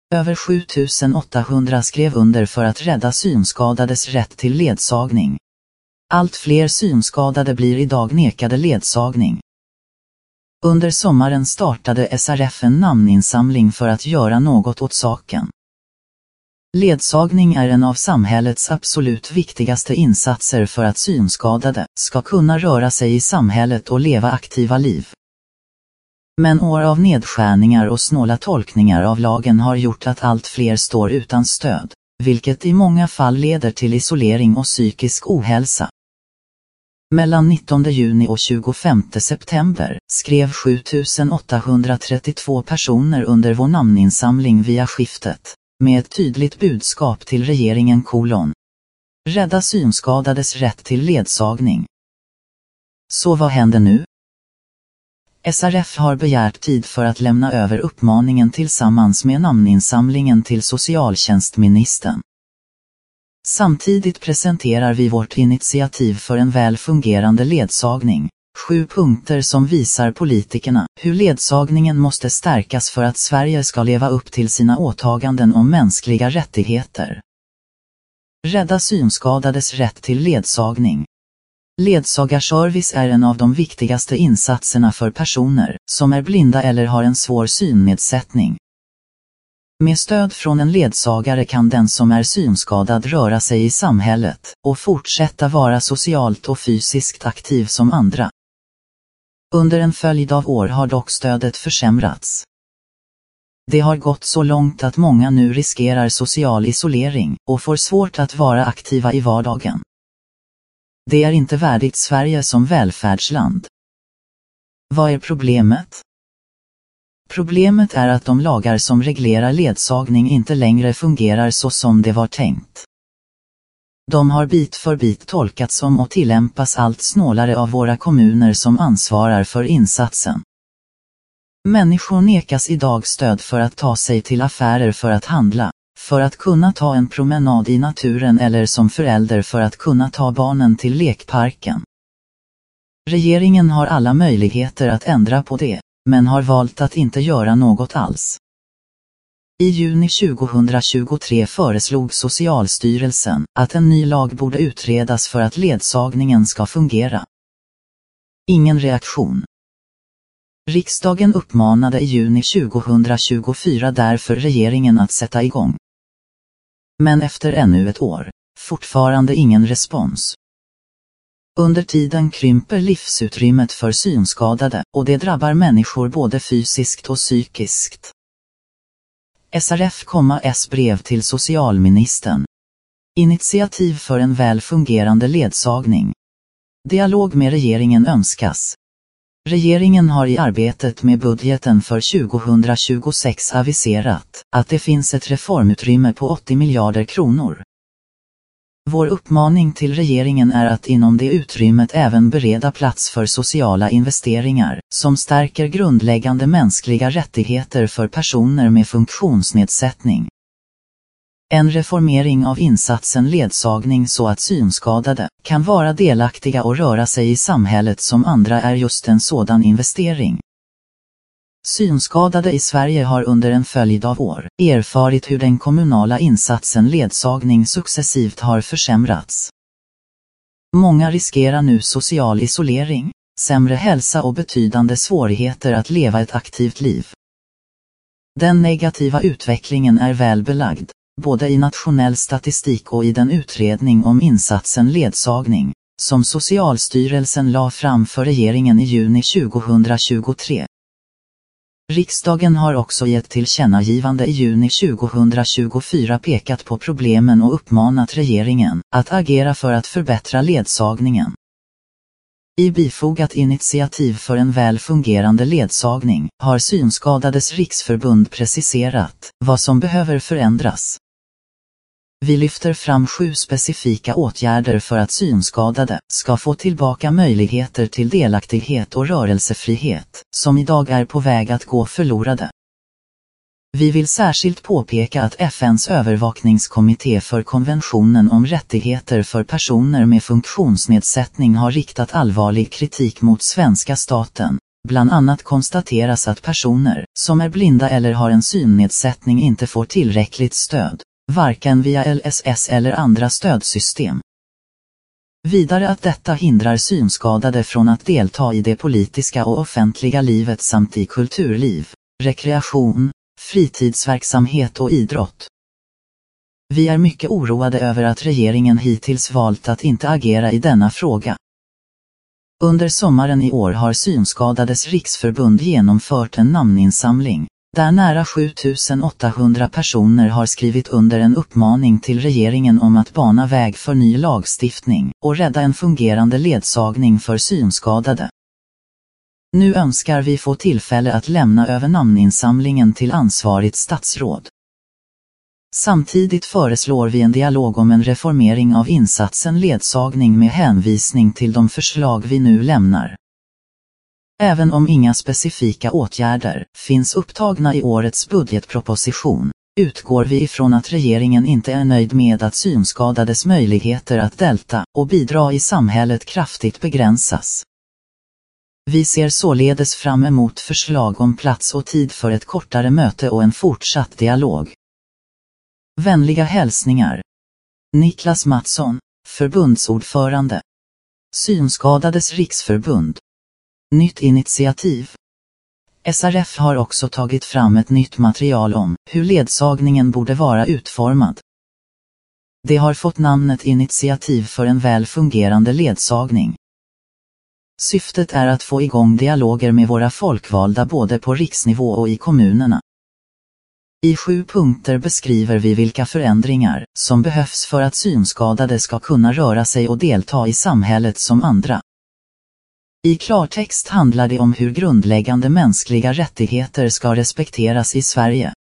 Över 7800 skrev under för att rädda synskadades rätt till ledsagning. Allt fler synskadade blir idag nekade ledsagning. Under sommaren startade SRF en namninsamling för att göra något åt saken. Ledsagning är en av samhällets absolut viktigaste insatser för att synskadade ska kunna röra sig i samhället och leva aktiva liv. Men år av nedskärningar och snåla tolkningar av lagen har gjort att allt fler står utan stöd, vilket i många fall leder till isolering och psykisk ohälsa. Mellan 19 juni och 25 september skrev 7832 personer under vår namninsamling via Skiftet, med ett tydligt budskap till regeringen: Rädda synskadades rätt till ledsagning. Så vad händer nu? SRF har begärt tid för att lämna över uppmaningen tillsammans med namninsamlingen till socialtjänstministern. Samtidigt presenterar vi vårt initiativ för en väl fungerande ledsagning, 7 punkter som visar politikerna hur ledsagningen måste stärkas för att Sverige ska leva upp till sina åtaganden om mänskliga rättigheter. Rädda synskadades rätt till ledsagning. Ledsagarservice är en av de viktigaste insatserna för personer som är blinda eller har en svår synnedsättning. Med stöd från en ledsagare kan den som är synskadad röra sig i samhället och fortsätta vara socialt och fysiskt aktiv som andra. Under en följd av år har dock stödet försämrats. Det har gått så långt att många nu riskerar social isolering och får svårt att vara aktiva i vardagen. Det är inte värdigt Sverige som välfärdsland. Vad är problemet? Problemet är att de lagar som reglerar ledsagning inte längre fungerar så som det var tänkt. De har bit för bit tolkats om och tillämpas allt snålare av våra kommuner som ansvarar för insatsen. Människor nekas idag stöd för att ta sig till affärer för att handla, för att kunna ta en promenad i naturen eller som förälder för att kunna ta barnen till lekparken. Regeringen har alla möjligheter att ändra på det, men har valt att inte göra något alls. I juni 2023 föreslog Socialstyrelsen att en ny lag borde utredas för att ledsagningen ska fungera. Ingen reaktion. Riksdagen uppmanade i juni 2024 därför regeringen att sätta igång. Men efter ännu ett år, fortfarande ingen respons. Under tiden krymper livsutrymmet för synskadade och det drabbar människor både fysiskt och psykiskt. SRF-S brev till socialministern. Initiativ för en väl fungerande ledsagning. Dialog med regeringen önskas. Regeringen har i arbetet med budgeten för 2026 aviserat att det finns ett reformutrymme på 80 miljarder kronor. Vår uppmaning till regeringen är att inom det utrymmet även bereda plats för sociala investeringar som stärker grundläggande mänskliga rättigheter för personer med funktionsnedsättning. En reformering av insatsen ledsagning så att synskadade kan vara delaktiga och röra sig i samhället som andra är just en sådan investering. Synskadade i Sverige har under en följd av år erfarit hur den kommunala insatsen ledsagning successivt har försämrats. Många riskerar nu social isolering, sämre hälsa och betydande svårigheter att leva ett aktivt liv. Den negativa utvecklingen är väl belagd, både i nationell statistik och i den utredning om insatsen ledsagning, som Socialstyrelsen la fram för regeringen i juni 2023. Riksdagen har också i ett tillkännagivande i juni 2024 pekat på problemen och uppmanat regeringen att agera för att förbättra ledsagningen. I bifogat initiativ för en väl fungerande ledsagning har Synskadades riksförbund preciserat vad som behöver förändras. Vi lyfter fram 7 specifika åtgärder för att synskadade ska få tillbaka möjligheter till delaktighet och rörelsefrihet, som idag är på väg att gå förlorade. Vi vill särskilt påpeka att FN:s övervakningskommitté för konventionen om rättigheter för personer med funktionsnedsättning har riktat allvarlig kritik mot svenska staten, Bland annat konstateras att personer som är blinda eller har en synnedsättning inte får tillräckligt stöd, varken via LSS eller andra stödsystem. Vidare att detta hindrar synskadade från att delta i det politiska och offentliga livet samt i kulturliv, rekreation, fritidsverksamhet och idrott. Vi är mycket oroade över att regeringen hittills valt att inte agera i denna fråga. Under sommaren i år har Synskadades riksförbund genomfört en namninsamling, där nära 7800 personer har skrivit under en uppmaning till regeringen om att bana väg för ny lagstiftning och rädda en fungerande ledsagning för synskadade. Nu önskar vi få tillfälle att lämna över namninsamlingen till ansvarigt statsråd. Samtidigt föreslår vi en dialog om en reformering av insatsen ledsagning med hänvisning till de förslag vi nu lämnar. Även om inga specifika åtgärder finns upptagna i årets budgetproposition, utgår vi ifrån att regeringen inte är nöjd med att synskadades möjligheter att delta och bidra i samhället kraftigt begränsas. Vi ser således fram emot förslag om plats och tid för ett kortare möte och en fortsatt dialog. Vänliga hälsningar. Niklas Mattsson, förbundsordförande. Synskadades riksförbund. Nytt initiativ. SRF har också tagit fram ett nytt material om hur ledsagningen borde vara utformad. Det har fått namnet Initiativ för en väl fungerande ledsagning. Syftet är att få igång dialoger med våra folkvalda både på riksnivå och i kommunerna. I 7 punkter beskriver vi vilka förändringar som behövs för att synskadade ska kunna röra sig och delta i samhället som andra. I klartext handlar det om hur grundläggande mänskliga rättigheter ska respekteras i Sverige.